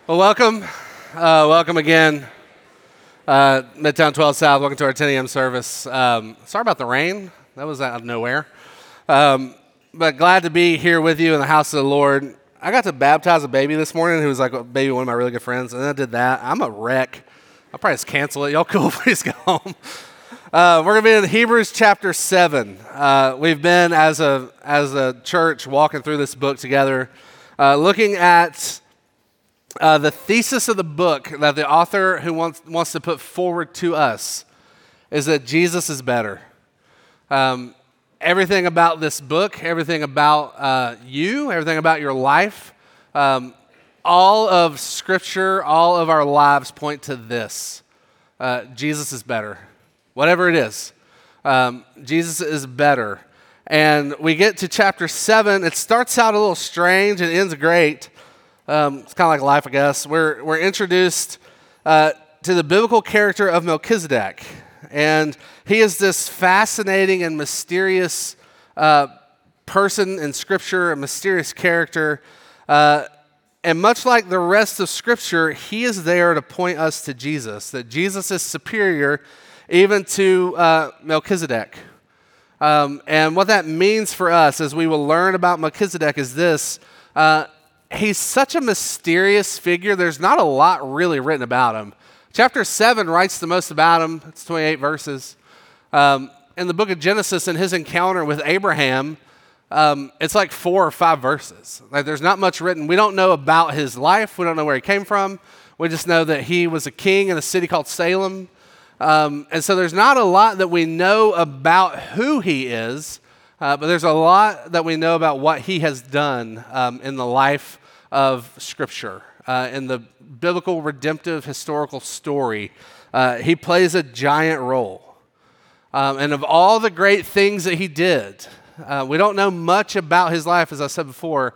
Well, welcome again, Midtown 12 South. Welcome to our 10 a.m. service. Sorry about the rain. That was out of nowhere. But glad to be here with you in the house of the Lord. I got to baptize a baby this morning who was like maybe one of my really good friends, and I did that. I'm a wreck. I'll probably just cancel it. Y'all cool? Please go home. We're going to be in Hebrews chapter 7. We've been, as a church, walking through this book together, looking at the thesis of the book that the author who wants to put forward to us is that Jesus is better. Everything about this book, everything about you, everything about your life, all of Scripture, all of our lives point to this. Jesus is better. Whatever it is, Jesus is better. And we get to chapter 7. It starts out a little strange and ends great. It's kind of like life, I guess. We're introduced to the biblical character of Melchizedek. And he is this fascinating and mysterious person in Scripture, a mysterious character. And much like the rest of Scripture, he is there to point us to Jesus, that Jesus is superior even to Melchizedek. And what that means for us as we will learn about Melchizedek is this. He's such a mysterious figure. There's not a lot really written about him. Chapter 7 writes the most about him. It's 28 verses. In the book of Genesis, in his encounter with Abraham, it's like 4 or 5 verses. Like, there's not much written. We don't know about his life. We don't know where he came from. We just know that he was a king in a city called Salem. And so there's not a lot that we know about who he is. But there's a lot that we know about what he has done in the life of Scripture, in the biblical, redemptive, historical story. He plays a giant role. And of all the great things that he did, we don't know much about his life, as I said before.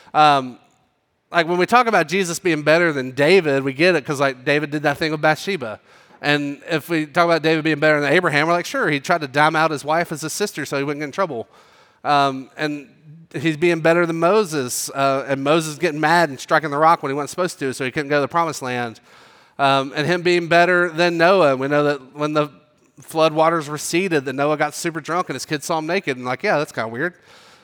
Like when we talk about Jesus being better than David, we get it because like David did that thing with Bathsheba. And if we talk about David being better than Abraham, we're like, sure, he tried to dime out his wife as his sister so he wouldn't get in trouble. And he's being better than Moses, and Moses getting mad and striking the rock when he wasn't supposed to, so he couldn't go to the promised land. And him being better than Noah. We know that when the flood waters receded, that Noah got super drunk and his kids saw him naked, and like, yeah, that's kind of weird.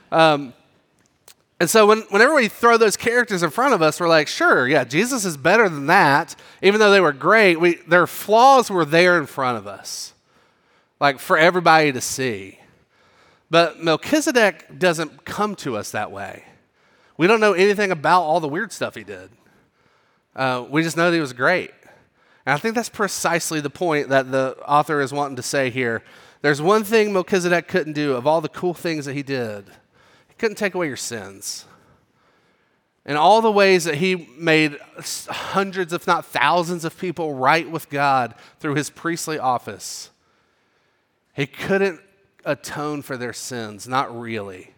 And so whenever we throw those characters in front of us, we're like, sure, yeah, Jesus is better than that. Even though they were great, their flaws were there in front of us, like for everybody to see. But Melchizedek doesn't come to us that way. We don't know anything about all the weird stuff he did. We just know that he was great. And I think that's precisely the point that the author is wanting to say here. There's one thing Melchizedek couldn't do of all the cool things that he did. Couldn't take away your sins. In all the ways that he made hundreds, if not thousands of people right with God through his priestly office, he couldn't atone for their sins, not really.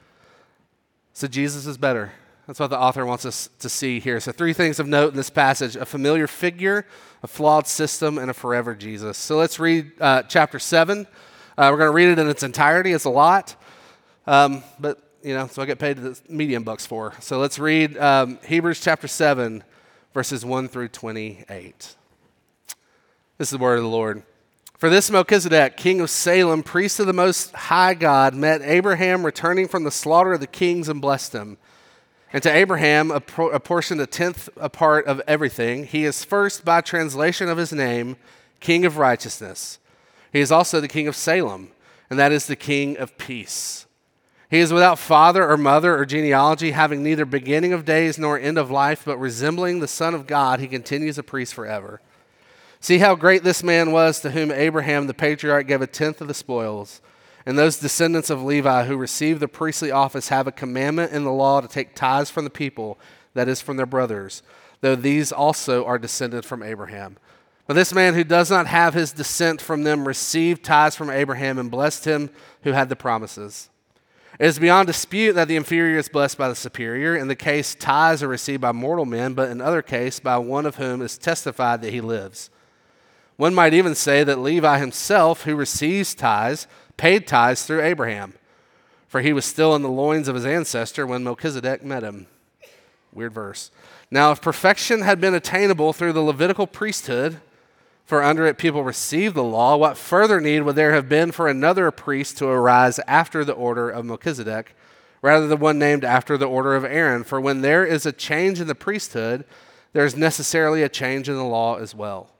So Jesus is better. That's what the author wants us to see here. So 3 things of note in this passage: a familiar figure, a flawed system, and a forever Jesus. So let's read chapter 7. We're going to read it in its entirety. It's a lot. But so I get paid the medium bucks for. So let's read Hebrews chapter 7, verses 1 through 28. This is the word of the Lord. For this Melchizedek, king of Salem, priest of the Most High God, met Abraham returning from the slaughter of the kings and blessed him. And to Abraham apportioned a 10th a part of everything. He is first, by translation of his name, king of righteousness. He is also the king of Salem, and that is the king of peace. He is without father or mother or genealogy, having neither beginning of days nor end of life, but resembling the Son of God, he continues a priest forever. See how great this man was, to whom Abraham the patriarch gave a 10th of the spoils. And those descendants of Levi who received the priestly office have a commandment in the law to take tithes from the people, that is, from their brothers, though these also are descended from Abraham. But this man who does not have his descent from them received tithes from Abraham and blessed him who had the promises. It is beyond dispute that the inferior is blessed by the superior. In the case, tithes are received by mortal men, but in other case, by one of whom is testified that he lives. One might even say that Levi himself, who receives tithes, paid tithes through Abraham, for he was still in the loins of his ancestor when Melchizedek met him. Weird verse. Now, if perfection had been attainable through the Levitical priesthood, for under it people received the law, what further need would there have been for another priest to arise after the order of Melchizedek, rather than one named after the order of Aaron? For when there is a change in the priesthood, there is necessarily a change in the law as well.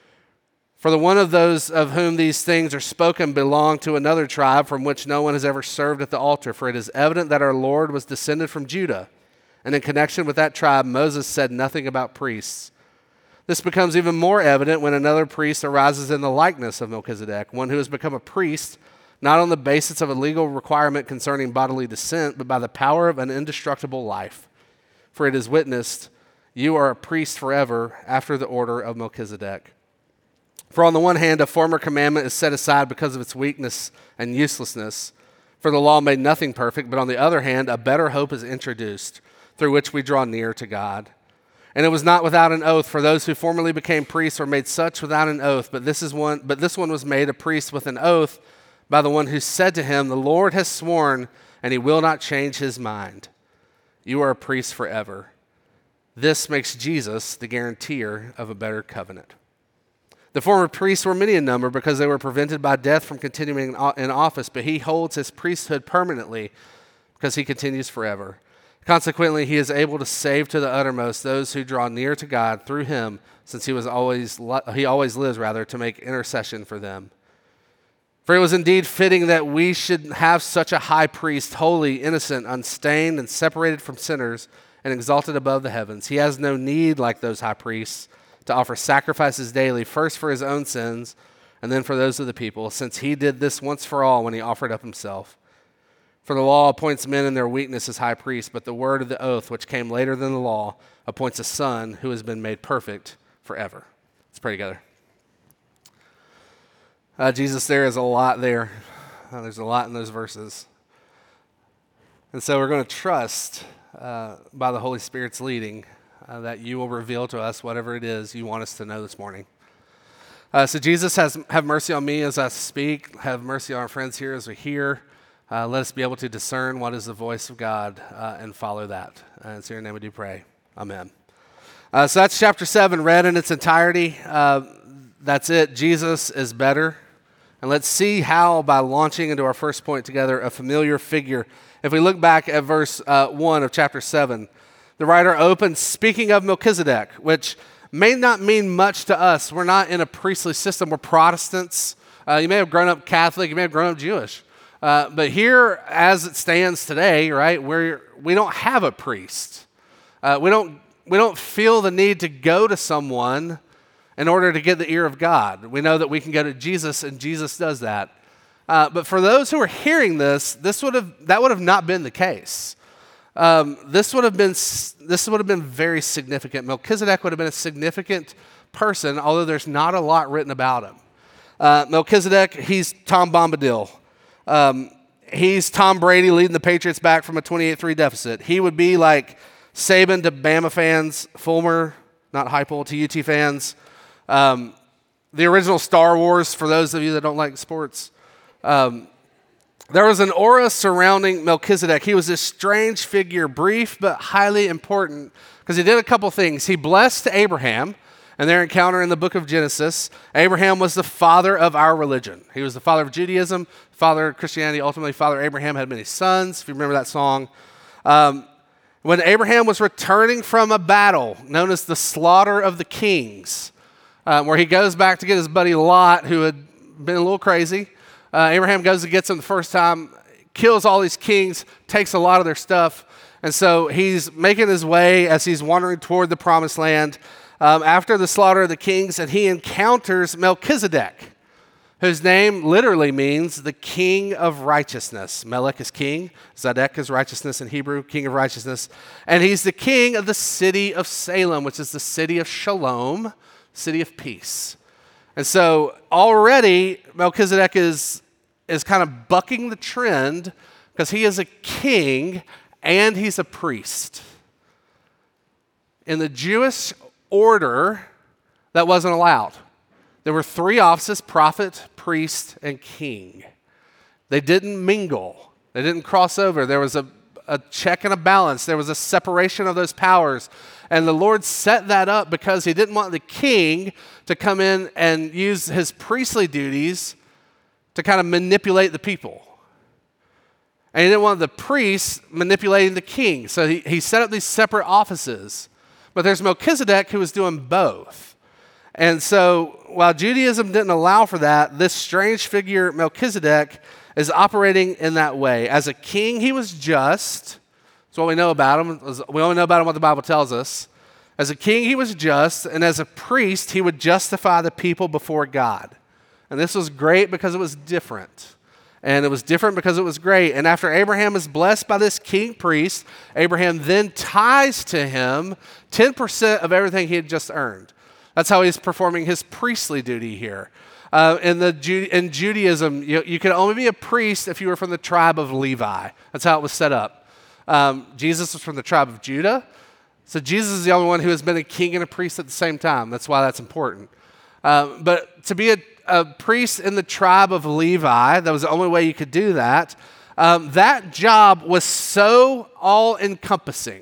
For the one of those of whom these things are spoken belonged to another tribe from which no one has ever served at the altar. For it is evident that our Lord was descended from Judah, and in connection with that tribe, Moses said nothing about priests. This becomes even more evident when another priest arises in the likeness of Melchizedek, one who has become a priest, not on the basis of a legal requirement concerning bodily descent, but by the power of an indestructible life. For it is witnessed, you are a priest forever after the order of Melchizedek. For on the one hand, a former commandment is set aside because of its weakness and uselessness, for the law made nothing perfect, but on the other hand, a better hope is introduced, through which we draw near to God. And it was not without an oath, for those who formerly became priests were made such without an oath, but this one was made a priest with an oath by the one who said to him, the Lord has sworn, and he will not change his mind. You are a priest forever. This makes Jesus the guarantor of a better covenant. The former priests were many in number because they were prevented by death from continuing in office, but he holds his priesthood permanently because he continues forever. Consequently, he is able to save to the uttermost those who draw near to God through him, since he always lives to make intercession for them. For it was indeed fitting that we should have such a high priest, holy, innocent, unstained, and separated from sinners, and exalted above the heavens. He has no need, like those high priests, to offer sacrifices daily, first for his own sins, and then for those of the people, since he did this once for all when he offered up himself. For the law appoints men in their weakness as high priests, but the word of the oath, which came later than the law, appoints a son who has been made perfect forever. Let's pray together. Jesus, there is a lot there. There's a lot in those verses. And so we're going to trust by the Holy Spirit's leading that you will reveal to us whatever it is you want us to know this morning. So Jesus, have mercy on me as I speak. Have mercy on our friends here as we hear. Let us be able to discern what is the voice of God and follow that. And it's in your name we do pray. Amen. So that's chapter 7 read in its entirety. That's it. Jesus is better. And let's see how, by launching into our first point together, a familiar figure. If we look back at verse 1 of chapter 7, the writer opens speaking of Melchizedek, which may not mean much to us. We're not in a priestly system. We're Protestants. You may have grown up Catholic. You may have grown up Jewish. But here, as it stands today, right, we don't have a priest. We don't feel the need to go to someone in order to get the ear of God. We know that we can go to Jesus, and Jesus does that. But for those who are hearing this, that would have not been the case. This would have been very significant. Melchizedek would have been a significant person, although there's not a lot written about him. Melchizedek, he's Tom Bombadil. He's Tom Brady leading the Patriots back from a 28-3 deficit. He would be like Saban to Bama fans, Fulmer, not Heupel, to UT fans. The original Star Wars, for those of you that don't like sports. There was an aura surrounding Melchizedek. He was this strange figure, brief but highly important, because he did a couple things. He blessed Abraham, and their encounter in the book of Genesis. Abraham was the father of our religion. He was the father of Judaism, father of Christianity. Ultimately, Father Abraham had many sons, if you remember that song. When Abraham was returning from a battle known as the Slaughter of the Kings, where he goes back to get his buddy Lot, who had been a little crazy. Abraham goes and gets him the first time, kills all these kings, takes a lot of their stuff. And so he's making his way as he's wandering toward the promised land after the slaughter of the kings, and he encounters Melchizedek, whose name literally means the king of righteousness. Melech is king. Zadok is righteousness in Hebrew, king of righteousness. And he's the king of the city of Salem, which is the city of Shalom, city of peace. And so already Melchizedek is kind of bucking the trend because he is a king and he's a priest. In the Jewish order, that wasn't allowed. There were 3 offices: prophet, priest, and king. They didn't mingle. They didn't cross over. There was a check and a balance. There was a separation of those powers. And the Lord set that up because he didn't want the king to come in and use his priestly duties to kind of manipulate the people. And he didn't want the priests manipulating the king. So he set up these separate offices. But there's Melchizedek who was doing both. And so while Judaism didn't allow for that, this strange figure, Melchizedek, is operating in that way. As a king, he was just. That's what we know about him. We only know about him what the Bible tells us. As a king, he was just. And as a priest, he would justify the people before God. And this was great because it was different. And it was different because it was great. And after Abraham is blessed by this king priest, Abraham then ties to him 10% of everything he had just earned. That's how he's performing his priestly duty here. In Judaism, you could only be a priest if you were from the tribe of Levi. That's how it was set up. Jesus was from the tribe of Judah. So Jesus is the only one who has been a king and a priest at the same time. That's why that's important. But to be a priest in the tribe of Levi, that was the only way you could do that. That job was so all-encompassing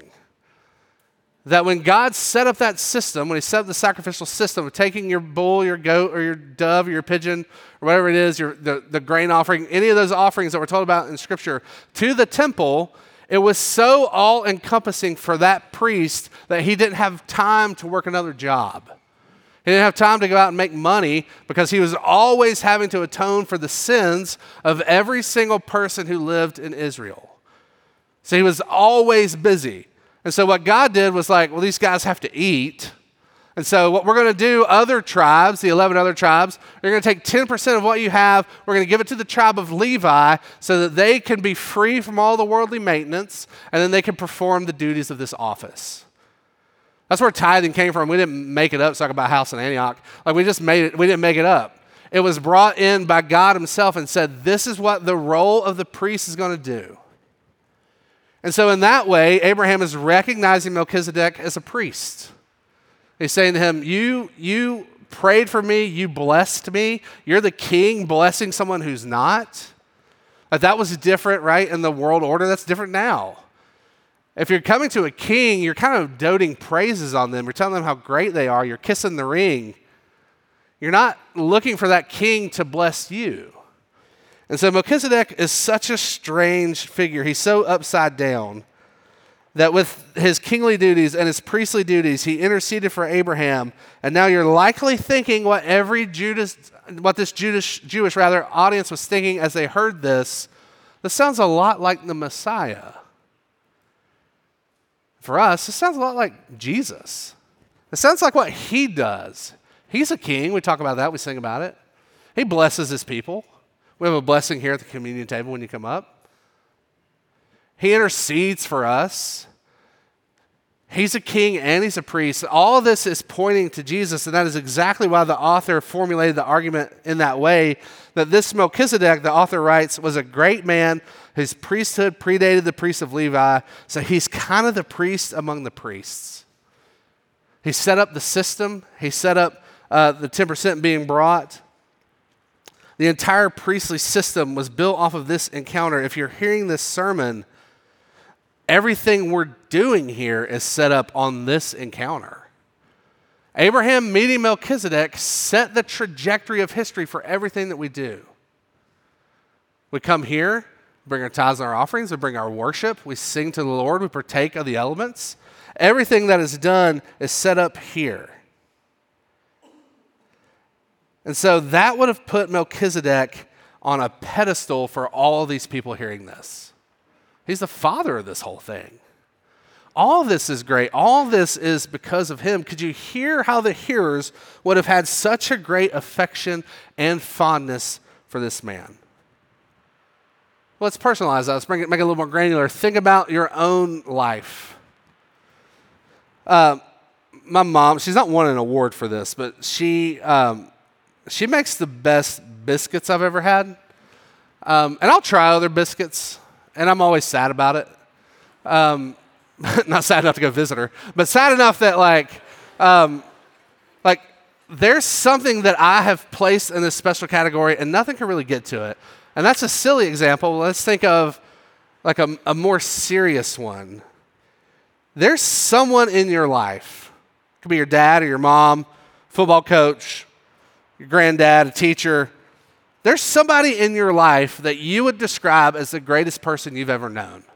that when God set up that system, when he set up the sacrificial system of taking your bull, your goat, or your dove, or your pigeon, or whatever it is, the grain offering, any of those offerings that we're told about in Scripture, to the temple, it was so all-encompassing for that priest that he didn't have time to work another job. He didn't have time to go out and make money because he was always having to atone for the sins of every single person who lived in Israel. So he was always busy. And so what God did was like, well, these guys have to eat. And so what we're going to do, other tribes, the 11 other tribes, they're going to take 10% of what you have. We're going to give it to the tribe of Levi so that they can be free from all the worldly maintenance, and then they can perform the duties of this office. That's where tithing came from. We didn't make it up, talk about house in Antioch. Like we just made it, we didn't make it up. It was brought in by God himself and said, this is what the role of the priest is going to do. And so in that way, Abraham is recognizing Melchizedek as a priest. He's saying to him, you prayed for me, you blessed me. You're the king blessing someone who's not. Like that was different, right, in the world order. That's different now. If you're coming to a king, you're kind of doting praises on them. You're telling them how great they are. You're kissing the ring. You're not looking for that king to bless you. And so Melchizedek is such a strange figure. He's so upside down that with his kingly duties and his priestly duties, he interceded for Abraham. And now you're likely thinking what this Jewish audience was thinking as they heard this. This sounds a lot like the Messiah. For us, this sounds a lot like Jesus. It sounds like what he does. He's a king. We talk about that. We sing about it. He blesses his people. We have a blessing here at the communion table when you come up. He intercedes for us. He's a king and he's a priest. All of this is pointing to Jesus, and that is exactly why the author formulated the argument in that way, that this Melchizedek, the author writes, was a great man. His priesthood predated the priest of Levi, so he's kind of the priest among the priests. He set up the system. He set up the 10% being brought. The entire priestly system was built off of this encounter. If you're hearing this sermon, everything we're doing here is set up on this encounter. Abraham meeting Melchizedek set the trajectory of history for everything that we do. We come here, bring our tithes and our offerings, we bring our worship, we sing to the Lord, we partake of the elements. Everything that is done is set up here. And so that would have put Melchizedek on a pedestal for all of these people hearing this. He's the father of this whole thing. All this is great. All this is because of him. Could you hear how the hearers would have had such a great affection and fondness for this man? Well, let's personalize that. Let's make it a little more granular. Think about your own life. My mom, she's not won an award for this, but she makes the best biscuits I've ever had. And I'll try other biscuits, and I'm always sad about it. Not sad enough to go visit her, but sad enough that there's something that I have placed in this special category, and nothing can really get to it. And that's a silly example. Let's think of like a more serious one. There's someone in your life, it could be your dad or your mom, football coach, your granddad, a teacher. There's somebody in your life that you would describe as the greatest person you've ever known.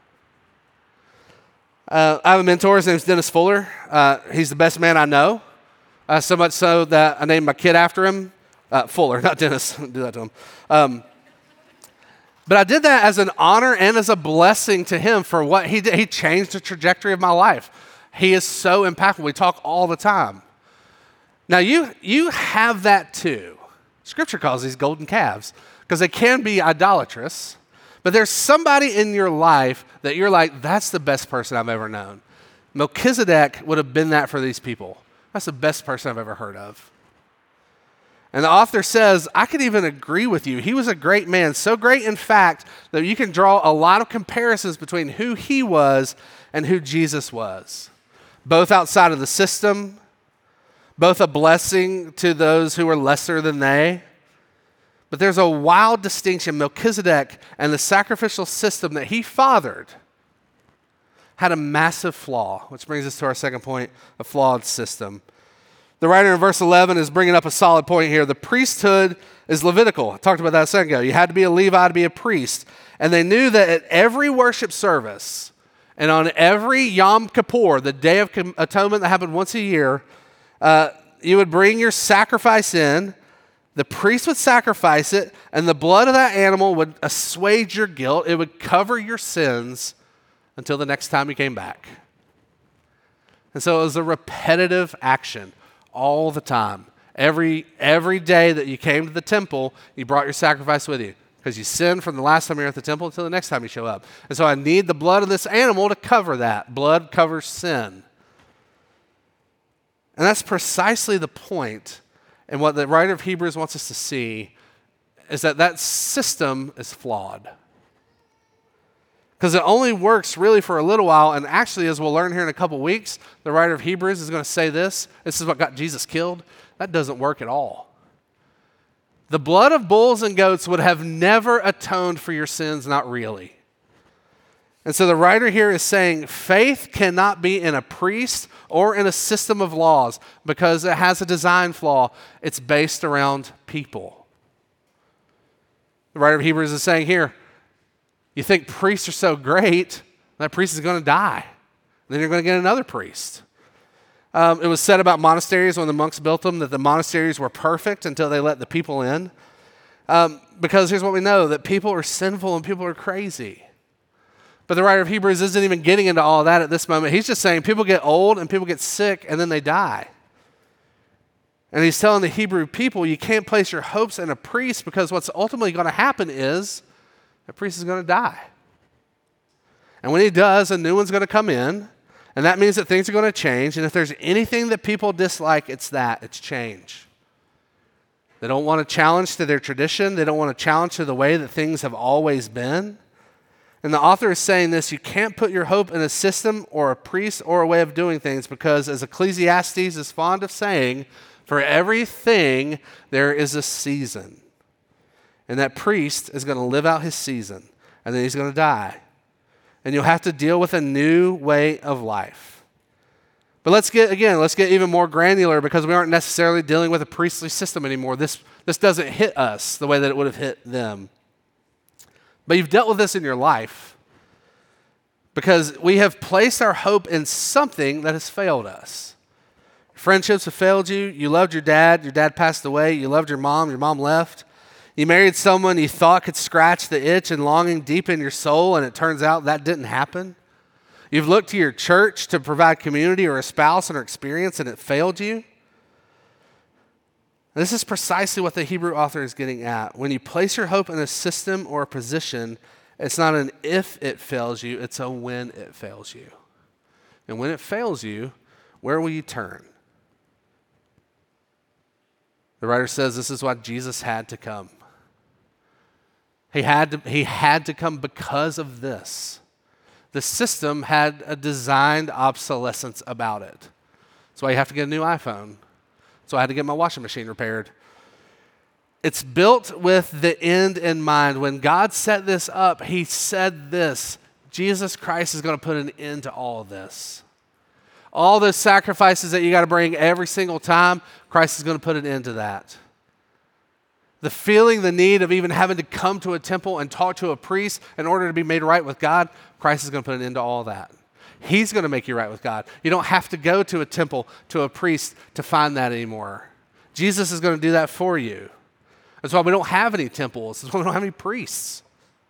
I have a mentor, his name's Dennis Fuller. He's the best man I know, so much so that I named my kid after him. Fuller, not Dennis. Don't do that to him. But I did that as an honor and as a blessing to him for what he did. He changed the trajectory of my life. He is so impactful. We talk all the time. Now, you have that too. Scripture calls these golden calves because they can be idolatrous. But there's somebody in your life that you're like, that's the best person I've ever known. Melchizedek would have been that for these people. That's the best person I've ever heard of. And the author says, I could even agree with you. He was a great man, so great in fact that you can draw a lot of comparisons between who he was and who Jesus was. Both outside of the system, both a blessing to those who are lesser than they. But there's a wild distinction. Melchizedek and the sacrificial system that he fathered had a massive flaw, which brings us to our second point, a flawed system. The writer in verse 11 is bringing up a solid point here. The priesthood is Levitical. I talked about that a second ago. You had to be a Levi to be a priest. And they knew that at every worship service and on every Yom Kippur, the Day of Atonement that happened once a year, you would bring your sacrifice in. The priest would sacrifice it, and the blood of that animal would assuage your guilt. It would cover your sins until the next time you came back. And so it was a repetitive action all the time. Every day that you came to the temple, you brought your sacrifice with you because you sinned from the last time you're at the temple until the next time you show up. And so I need the blood of this animal to cover that. Blood covers sin. And that's precisely the point. And what the writer of Hebrews wants us to see is that that system is flawed. Because it only works really for a little while, and actually, as we'll learn here in a couple weeks, the writer of Hebrews is going to say this is what got Jesus killed. That doesn't work at all. The blood of bulls and goats would have never atoned for your sins, not really. And so the writer here is saying faith cannot be in a priest or in a system of laws because it has a design flaw. It's based around people. The writer of Hebrews is saying here, you think priests are so great, that priest is going to die. Then you're going to get another priest. It was said about monasteries when the monks built them that the monasteries were perfect until they let the people in. Because here's what we know, that people are sinful and people are crazy. But the writer of Hebrews isn't even getting into all of that at this moment. He's just saying people get old and people get sick and then they die. And he's telling the Hebrew people, you can't place your hopes in a priest because what's ultimately going to happen is the priest is going to die. And when he does, a new one's going to come in, and that means that things are going to change. And if there's anything that people dislike, it's change. They don't want to challenge to their tradition. They don't want to challenge to the way that things have always been. And the author is saying this, you can't put your hope in a system or a priest or a way of doing things because, as Ecclesiastes is fond of saying, for everything there is a season. And that priest is going to live out his season, and then he's going to die. And you'll have to deal with a new way of life. But let's get even more granular because we aren't necessarily dealing with a priestly system anymore. This doesn't hit us the way that it would have hit them. But you've dealt with this in your life because we have placed our hope in something that has failed us. Friendships have failed you. You loved your dad passed away. You loved your mom left. You married someone you thought could scratch the itch and longing deep in your soul, and it turns out that didn't happen. You've looked to your church to provide community or a spouse or experience, and it failed you. This is precisely what the Hebrew author is getting at. When you place your hope in a system or a position, it's not an if it fails you, it's a when it fails you. And when it fails you, where will you turn? The writer says this is why Jesus had to come. He had to come because of this. The system had a designed obsolescence about it. That's why you have to get a new iPhone. So I had to get my washing machine repaired. It's built with the end in mind. When God set this up, he said this, Jesus Christ is going to put an end to all of this. All those sacrifices that you got to bring every single time, Christ is going to put an end to that. The feeling, the need of even having to come to a temple and talk to a priest in order to be made right with God, Christ is going to put an end to all that. He's going to make you right with God. You don't have to go to a temple, to a priest to find that anymore. Jesus is going to do that for you. That's why we don't have any temples. That's why we don't have any priests.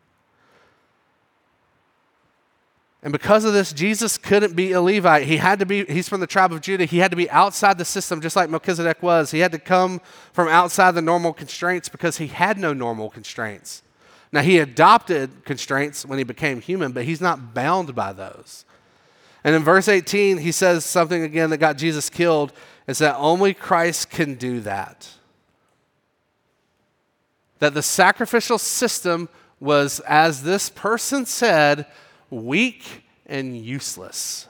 And because of this, Jesus couldn't be a Levite. He's from the tribe of Judah. He had to be outside the system just like Melchizedek was. He had to come from outside the normal constraints because he had no normal constraints. Now, he adopted constraints when he became human, but he's not bound by those. And in verse 18, he says something again that got Jesus killed, is that only Christ can do that. That the sacrificial system was, as this person said, weak and useless.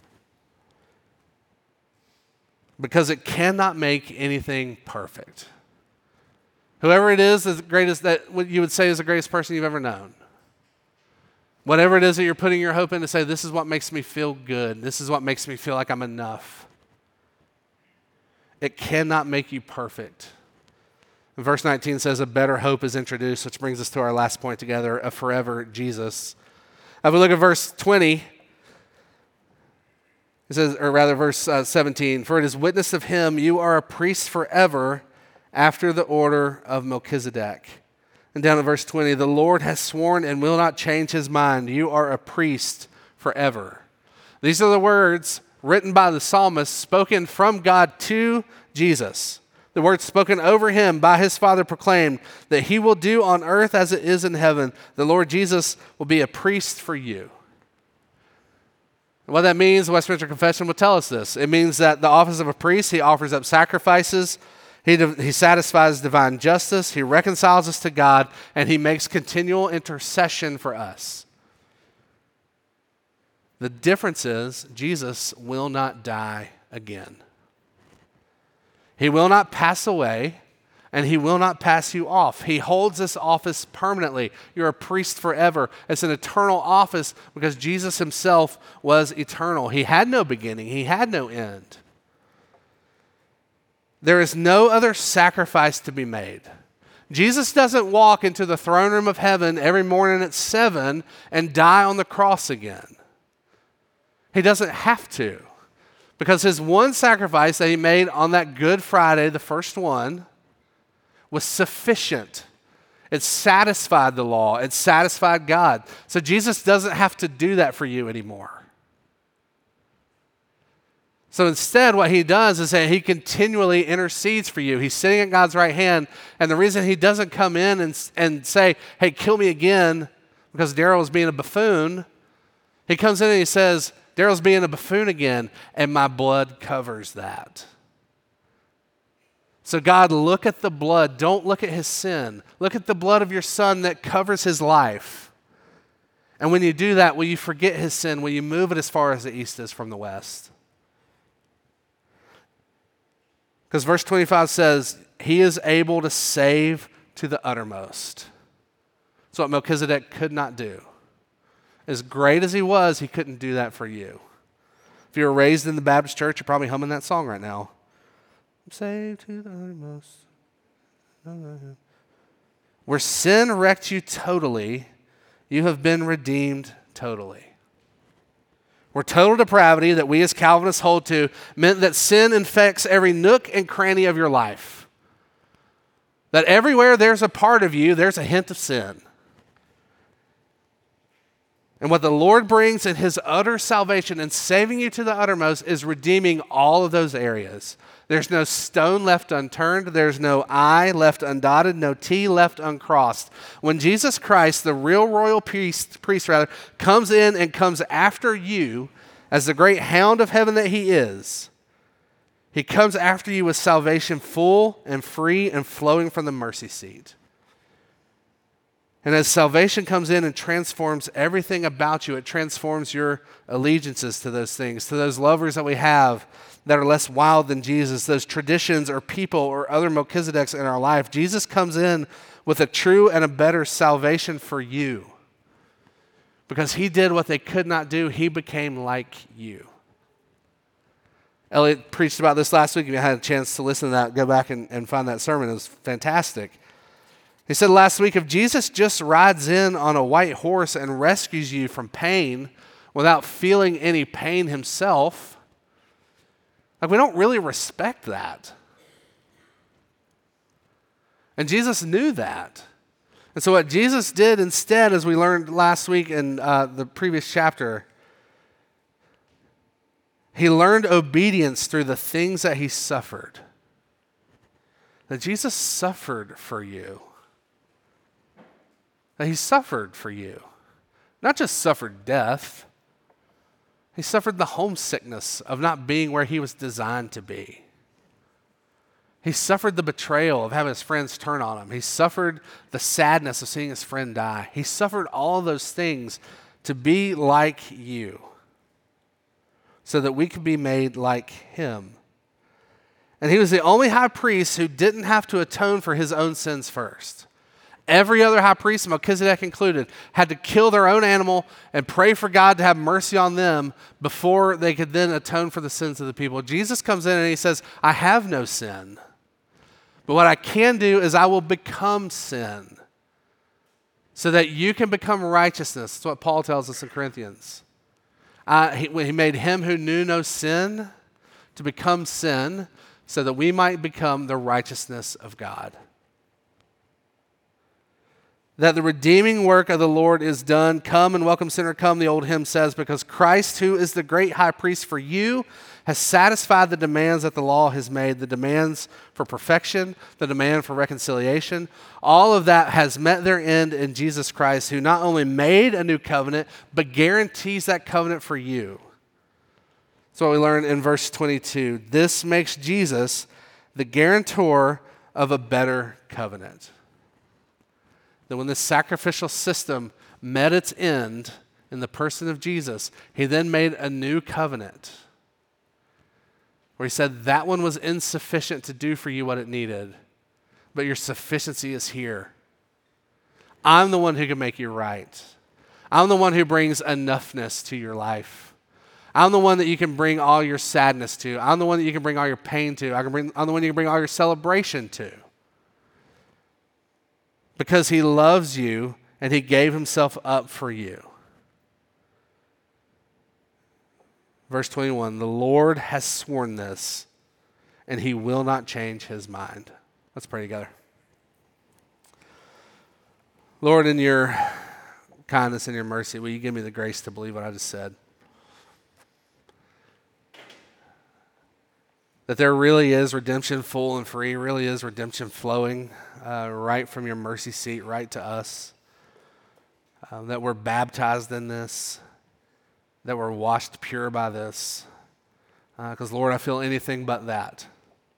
Because it cannot make anything perfect. Whoever it is the greatest, that what you would say is the greatest person you've ever known. Whatever it is that you're putting your hope in to say, this is what makes me feel good. This is what makes me feel like I'm enough. It cannot make you perfect. Verse 19 says a better hope is introduced, which brings us to our last point together, a forever Jesus. If we look at verse 20, it says, or rather verse 17, for it is witness of him, you are a priest forever after the order of Melchizedek. And down at verse 20, the Lord has sworn and will not change his mind. You are a priest forever. These are the words written by the psalmist, spoken from God to Jesus. The words spoken over him by his Father proclaimed that he will do on earth as it is in heaven. The Lord Jesus will be a priest for you. And what that means, the Westminster Confession will tell us this. It means that the office of a priest, he offers up sacrifices, he satisfies divine justice, he reconciles us to God, and he makes continual intercession for us. The difference is Jesus will not die again. He will not pass away, and he will not pass you off. He holds this office permanently. You're a priest forever. It's an eternal office because Jesus himself was eternal. He had no beginning. He had no end. There is no other sacrifice to be made. Jesus doesn't walk into the throne room of heaven every morning at 7 and die on the cross again. He doesn't have to. Because his one sacrifice that he made on that Good Friday, the first one, was sufficient. It satisfied the law. It satisfied God. So Jesus doesn't have to do that for you anymore. So instead, what he does is that he continually intercedes for you. He's sitting at God's right hand, and the reason he doesn't come in and say, hey, kill me again, because Daryl is being a buffoon, he comes in and he says, Daryl's being a buffoon again, and my blood covers that. So God, look at the blood. Don't look at his sin. Look at the blood of your son that covers his life. And when you do that, will you forget his sin? Will you move it as far as the east is from the west? Because verse 25 says, he is able to save to the uttermost. That's what Melchizedek could not do. As great as he was, he couldn't do that for you. If you were raised in the Baptist church, you're probably humming that song right now. Saved to the uttermost. Where sin wrecked you totally, you have been redeemed totally. Where total depravity that we as Calvinists hold to meant that sin infects every nook and cranny of your life. That everywhere there's a part of you, there's a hint of sin. And what the Lord brings in his utter salvation and saving you to the uttermost is redeeming all of those areas. There's no stone left unturned. There's no I left undotted, no T left uncrossed. When Jesus Christ, the real royal priest, comes in and comes after you as the great hound of heaven that he is, he comes after you with salvation full and free and flowing from the mercy seat. And as salvation comes in and transforms everything about you, it transforms your allegiances to those things, to those lovers that we have that are less wild than Jesus, those traditions or people or other Melchizedeks in our life. Jesus comes in with a true and a better salvation for you. Because he did what they could not do. He became like you. Elliot preached about this last week. If you had a chance to listen to that, go back and find that sermon. It was fantastic. He said last week, if Jesus just rides in on a white horse and rescues you from pain without feeling any pain himself, like we don't really respect that. And Jesus knew that. And so what Jesus did instead, as we learned last week in the previous chapter, he learned obedience through the things that he suffered. That Jesus suffered for you. That he suffered for you. Not just suffered death. He suffered the homesickness of not being where he was designed to be. He suffered the betrayal of having his friends turn on him. He suffered the sadness of seeing his friend die. He suffered all of those things to be like you, so that we could be made like him. And he was the only high priest who didn't have to atone for his own sins first. Every other high priest, Melchizedek included, had to kill their own animal and pray for God to have mercy on them before they could then atone for the sins of the people. Jesus comes in and he says, I have no sin. But what I can do is I will become sin so that you can become righteousness. That's what Paul tells us in Corinthians. He made him who knew no sin to become sin so that we might become the righteousness of God. That the redeeming work of the Lord is done. Come and welcome sinner, come, the old hymn says, because Christ, who is the great high priest for you, has satisfied the demands that the law has made, the demands for perfection, the demand for reconciliation. All of that has met their end in Jesus Christ, who not only made a new covenant, but guarantees that covenant for you. That's what we learn in verse 22. This makes Jesus the guarantor of a better covenant. That when this sacrificial system met its end in the person of Jesus, he then made a new covenant where he said that one was insufficient to do for you what it needed, but your sufficiency is here. I'm the one who can make you right. I'm the one who brings enoughness to your life. I'm the one that you can bring all your sadness to. I'm the one that you can bring all your pain to. I'm the one you can bring all your celebration to. Because he loves you and he gave himself up for you. Verse 21, the Lord has sworn this, and he will not change his mind. Let's pray together. Lord, in your kindness and your mercy, will you give me the grace to believe what I just said? That there really is redemption full and free, really is redemption flowing right from your mercy seat, right to us. That we're baptized in this, that we're washed pure by this. Because, Lord, I feel anything but that.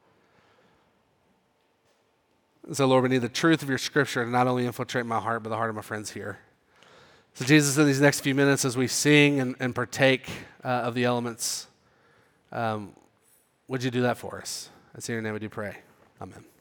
So, Lord, we need the truth of your scripture to not only infiltrate my heart, but the heart of my friends here. So, Jesus, in these next few minutes, as we sing and partake of the elements, would you do that for us? It's in your name we do pray. Amen.